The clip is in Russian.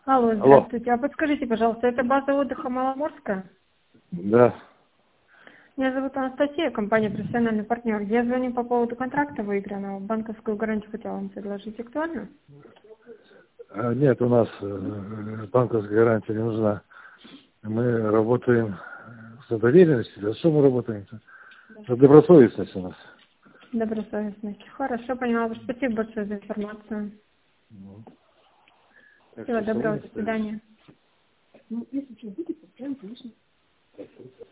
Алло, Алло. здравствуйте. А подскажите, пожалуйста, это база отдыха Маломорская? Да. Меня зовут Анастасия, компания «Профессиональный партнер». Я звоню по поводу контракта выигранного. Банковскую гарантию хотела вам предложить. Актуально? Нет, у нас банковская гарантия не нужна. Мы работаем за доверенностью. За что мы работаем? За добросовестность у нас. Добросовестность. Хорошо, поняла. Спасибо большое за информацию. Так Всего что доброго, салоне до стоишь? свидания.